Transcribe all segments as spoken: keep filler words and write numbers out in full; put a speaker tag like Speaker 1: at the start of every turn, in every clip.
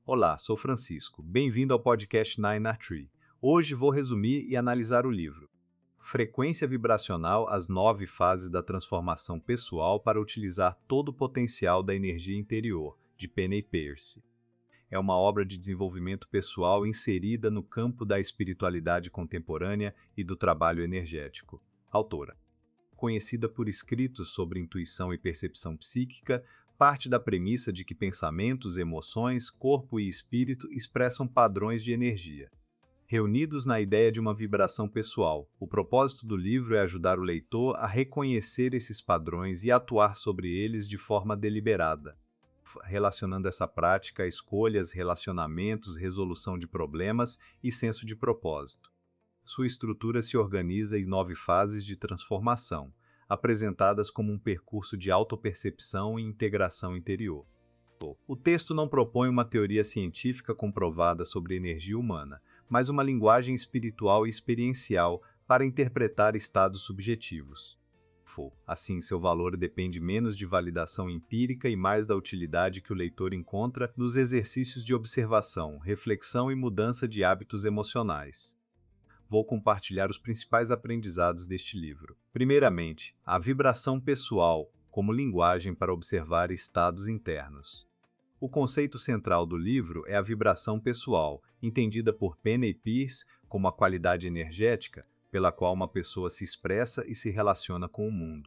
Speaker 1: Olá, sou Francisco. Bem-vindo ao podcast Nine Art Tree. Hoje vou resumir e analisar o livro Frequência Vibracional: As Nove Fases da Transformação Pessoal para Utilizar Todo o Potencial da Energia Interior, de Penny Peirce. É uma obra de desenvolvimento pessoal inserida no campo da espiritualidade contemporânea e do trabalho energético. Autora. Conhecida por escritos sobre intuição e percepção psíquica, parte da premissa de que pensamentos, emoções, corpo e espírito expressam padrões de energia, reunidos na ideia de uma vibração pessoal. O propósito do livro é ajudar o leitor a reconhecer esses padrões e atuar sobre eles de forma deliberada, relacionando essa prática a escolhas, relacionamentos, resolução de problemas e senso de propósito. Sua estrutura se organiza em nove fases de transformação, apresentadas como um percurso de autopercepção e integração interior. O texto não propõe uma teoria científica comprovada sobre energia humana, mas uma linguagem espiritual e experiencial para interpretar estados subjetivos. Assim, seu valor depende menos de validação empírica e mais da utilidade que o leitor encontra nos exercícios de observação, reflexão e mudança de hábitos emocionais. Vou compartilhar os principais aprendizados deste livro. Primeiramente, a vibração pessoal como linguagem para observar estados internos. O conceito central do livro é a vibração pessoal, entendida por Penny Peirce como a qualidade energética pela qual uma pessoa se expressa e se relaciona com o mundo.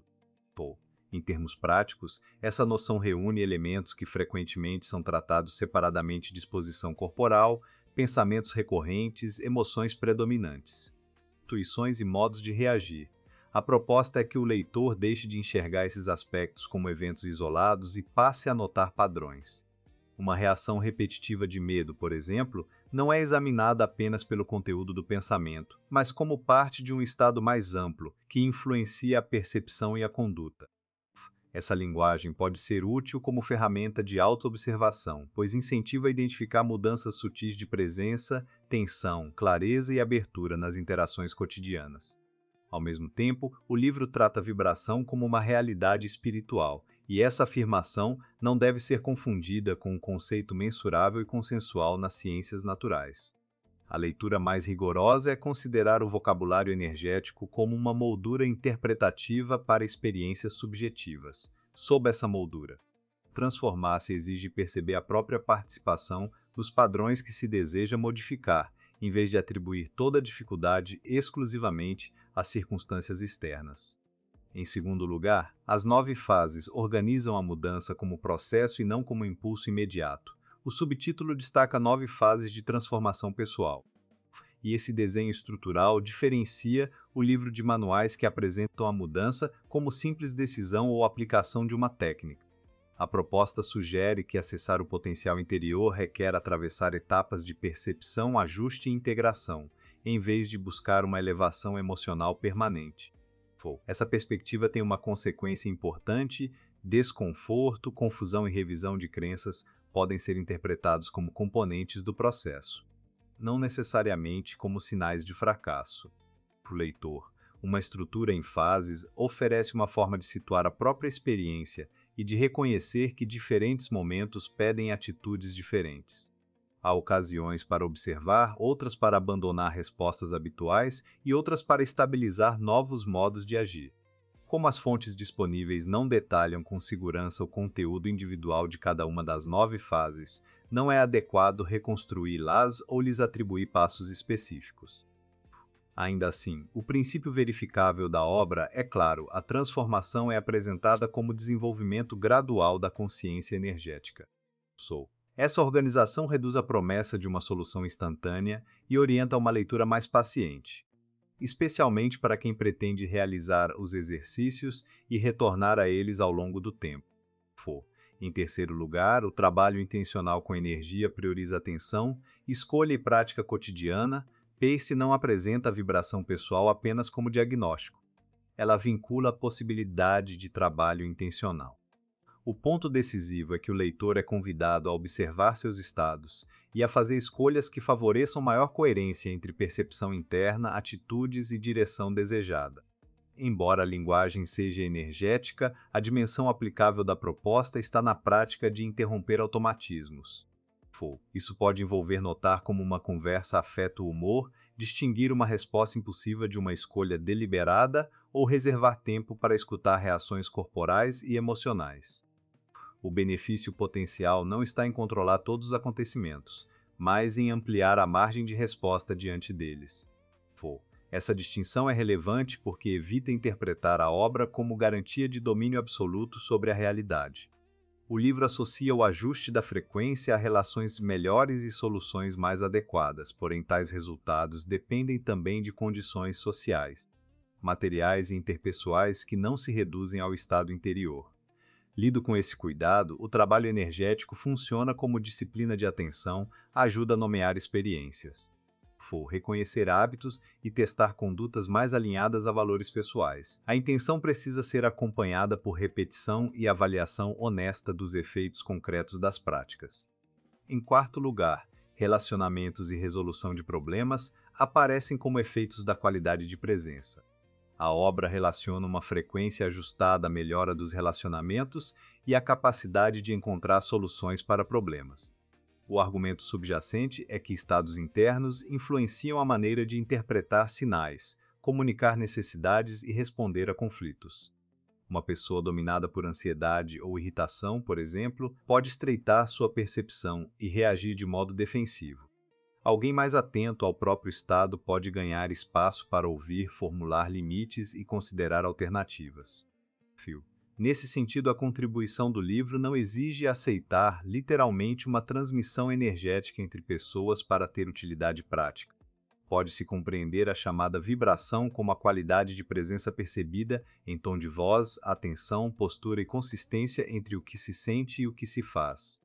Speaker 1: Em termos práticos, essa noção reúne elementos que frequentemente são tratados separadamente: disposição corporal, pensamentos recorrentes, emoções predominantes, intuições e modos de reagir. A proposta é que o leitor deixe de enxergar esses aspectos como eventos isolados e passe a notar padrões. Uma reação repetitiva de medo, por exemplo, não é examinada apenas pelo conteúdo do pensamento, mas como parte de um estado mais amplo, que influencia a percepção e a conduta. Essa linguagem pode ser útil como ferramenta de autoobservação, pois incentiva a identificar mudanças sutis de presença, tensão, clareza e abertura nas interações cotidianas. Ao mesmo tempo, o livro trata a vibração como uma realidade espiritual, e essa afirmação não deve ser confundida com um conceito mensurável e consensual nas ciências naturais. A leitura mais rigorosa é considerar o vocabulário energético como uma moldura interpretativa para experiências subjetivas. Sob essa moldura, transformar-se exige perceber a própria participação nos padrões que se deseja modificar, em vez de atribuir toda a dificuldade exclusivamente às circunstâncias externas. Em segundo lugar, as nove fases organizam a mudança como processo e não como impulso imediato. O subtítulo destaca nove fases de transformação pessoal. E esse desenho estrutural diferencia o livro de manuais que apresentam a mudança como simples decisão ou aplicação de uma técnica. A proposta sugere que acessar o potencial interior requer atravessar etapas de percepção, ajuste e integração, em vez de buscar uma elevação emocional permanente. Essa perspectiva tem uma consequência importante: desconforto, confusão e revisão de crenças podem ser interpretados como componentes do processo, não necessariamente como sinais de fracasso. Para o leitor, uma estrutura em fases oferece uma forma de situar a própria experiência e de reconhecer que diferentes momentos pedem atitudes diferentes. Há ocasiões para observar, outras para abandonar respostas habituais e outras para estabilizar novos modos de agir. Como as fontes disponíveis não detalham com segurança o conteúdo individual de cada uma das nove fases, não é adequado reconstruí-las ou lhes atribuir passos específicos. Ainda assim, o princípio verificável da obra é claro: a transformação é apresentada como desenvolvimento gradual da consciência energética. Sou. Essa organização reduz a promessa de uma solução instantânea e orienta uma leitura mais paciente, especialmente para quem pretende realizar os exercícios e retornar a eles ao longo do tempo. Em terceiro lugar, o trabalho intencional com energia prioriza atenção, escolha e prática cotidiana. Peirce não apresenta a vibração pessoal apenas como diagnóstico. Ela vincula a possibilidade de trabalho intencional. O ponto decisivo é que o leitor é convidado a observar seus estados e a fazer escolhas que favoreçam maior coerência entre percepção interna, atitudes e direção desejada. Embora a linguagem seja energética, a dimensão aplicável da proposta está na prática de interromper automatismos. Isso pode envolver notar como uma conversa afeta o humor, distinguir uma resposta impulsiva de uma escolha deliberada ou reservar tempo para escutar reações corporais e emocionais. O benefício potencial não está em controlar todos os acontecimentos, mas em ampliar a margem de resposta diante deles. Essa distinção é relevante porque evita interpretar a obra como garantia de domínio absoluto sobre a realidade. O livro associa o ajuste da frequência a relações melhores e soluções mais adequadas, porém tais resultados dependem também de condições sociais, materiais e interpessoais que não se reduzem ao estado interior. Lido com esse cuidado, o trabalho energético funciona como disciplina de atenção, ajuda a nomear experiências. Reconhecer hábitos e testar condutas mais alinhadas a valores pessoais. A intenção precisa ser acompanhada por repetição e avaliação honesta dos efeitos concretos das práticas. Em quarto lugar, relacionamentos e resolução de problemas aparecem como efeitos da qualidade de presença. A obra relaciona uma frequência ajustada à melhora dos relacionamentos e a capacidade de encontrar soluções para problemas. O argumento subjacente é que estados internos influenciam a maneira de interpretar sinais, comunicar necessidades e responder a conflitos. Uma pessoa dominada por ansiedade ou irritação, por exemplo, pode estreitar sua percepção e reagir de modo defensivo. Alguém mais atento ao próprio estado pode ganhar espaço para ouvir, formular limites e considerar alternativas. Fio. Nesse sentido, a contribuição do livro não exige aceitar, literalmente, uma transmissão energética entre pessoas para ter utilidade prática. Pode-se compreender a chamada vibração como a qualidade de presença percebida em tom de voz, atenção, postura e consistência entre o que se sente e o que se faz.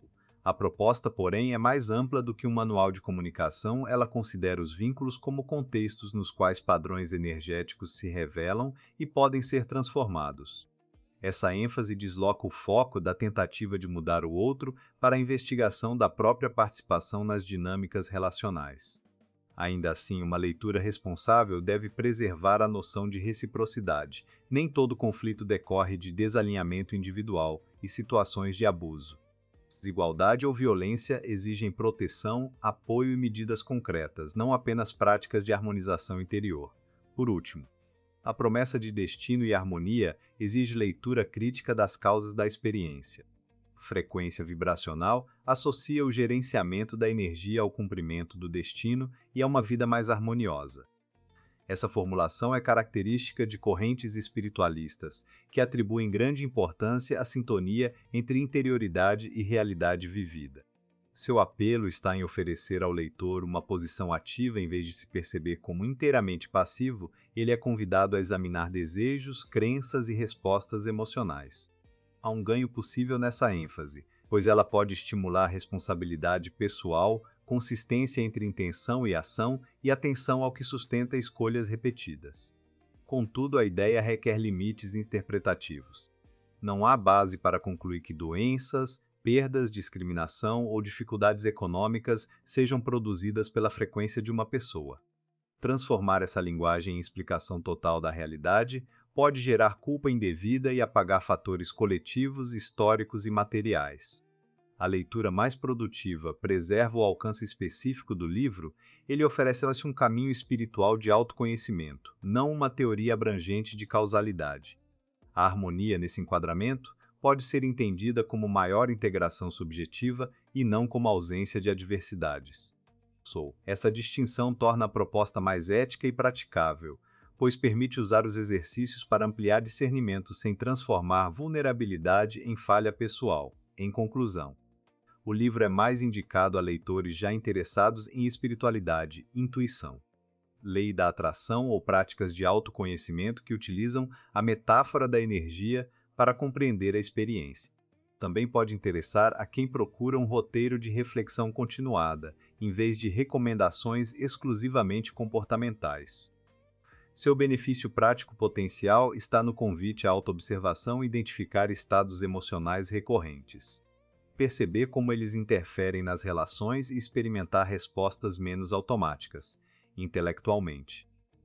Speaker 1: A proposta, porém, é mais ampla do que um manual de comunicação. Ela considera os vínculos como contextos nos quais padrões energéticos se revelam e podem ser transformados. Essa ênfase desloca o foco da tentativa de mudar o outro para a investigação da própria participação nas dinâmicas relacionais. Ainda assim, uma leitura responsável deve preservar a noção de reciprocidade. Nem todo conflito decorre de desalinhamento individual e situações de abuso. Desigualdade ou violência exigem proteção, apoio e medidas concretas, não apenas práticas de harmonização interior. Por último, a promessa de destino e harmonia exige leitura crítica das causas da experiência. Frequência vibracional associa o gerenciamento da energia ao cumprimento do destino e a uma vida mais harmoniosa. Essa formulação é característica de correntes espiritualistas, que atribuem grande importância à sintonia entre interioridade e realidade vivida. Seu apelo está em oferecer ao leitor uma posição ativa em vez de se perceber como inteiramente passivo. Ele é convidado a examinar desejos, crenças e respostas emocionais. Há um ganho possível nessa ênfase, pois ela pode estimular responsabilidade pessoal, consistência entre intenção e ação e atenção ao que sustenta escolhas repetidas. Contudo, a ideia requer limites interpretativos. Não há base para concluir que doenças, perdas, discriminação ou dificuldades econômicas sejam produzidas pela frequência de uma pessoa. Transformar essa linguagem em explicação total da realidade pode gerar culpa indevida e apagar fatores coletivos, históricos e materiais. A leitura mais produtiva preserva o alcance específico do livro. Ele oferece-se um caminho espiritual de autoconhecimento, não uma teoria abrangente de causalidade. A harmonia nesse enquadramento pode ser entendida como maior integração subjetiva e não como ausência de adversidades. Essa distinção torna a proposta mais ética e praticável, pois permite usar os exercícios para ampliar discernimento sem transformar vulnerabilidade em falha pessoal. Em conclusão, o livro é mais indicado a leitores já interessados em espiritualidade, intuição, lei da atração ou práticas de autoconhecimento que utilizam a metáfora da energia para compreender a experiência. Também pode interessar a quem procura um roteiro de reflexão continuada, em vez de recomendações exclusivamente comportamentais. Seu benefício prático potencial está no convite à autoobservação e identificar estados emocionais recorrentes. Perceber como eles interferem nas relações e experimentar respostas menos automáticas, intelectualmente.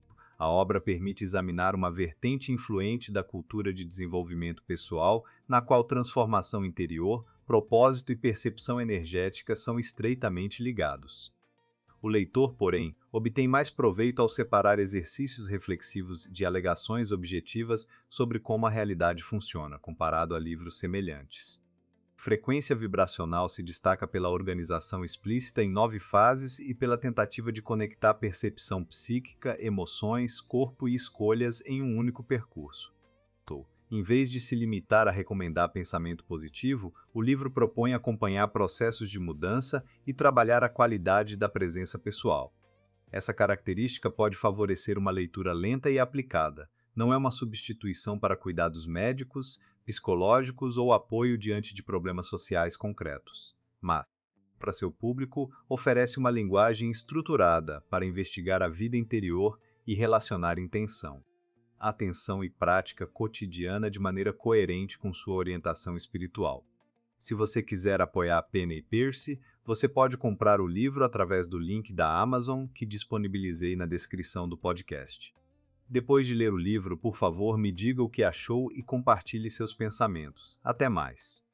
Speaker 1: A obra permite examinar uma vertente influente da cultura de desenvolvimento pessoal, na qual transformação interior Propósito e percepção energética são estreitamente ligados. O leitor, porém, obtém mais proveito ao separar exercícios reflexivos de alegações objetivas sobre como a realidade funciona, comparado a livros semelhantes. Frequência vibracional se destaca pela organização explícita em nove fases e pela tentativa de conectar percepção psíquica, emoções, corpo e escolhas em um único percurso. Em vez de se limitar a recomendar pensamento positivo, o livro propõe acompanhar processos de mudança e trabalhar a qualidade da presença pessoal. Essa característica pode favorecer uma leitura lenta e aplicada. Não é uma substituição para cuidados médicos, psicológicos ou apoio diante de problemas sociais concretos, mas, para seu público, oferece uma linguagem estruturada para investigar a vida interior e relacionar intenção, atenção e prática cotidiana de maneira coerente com sua orientação espiritual. Se você quiser apoiar a Penny Pierce, você pode comprar o livro através do link da Amazon que disponibilizei na descrição do podcast. Depois de ler o livro, por favor, me diga o que achou e compartilhe seus pensamentos. Até mais!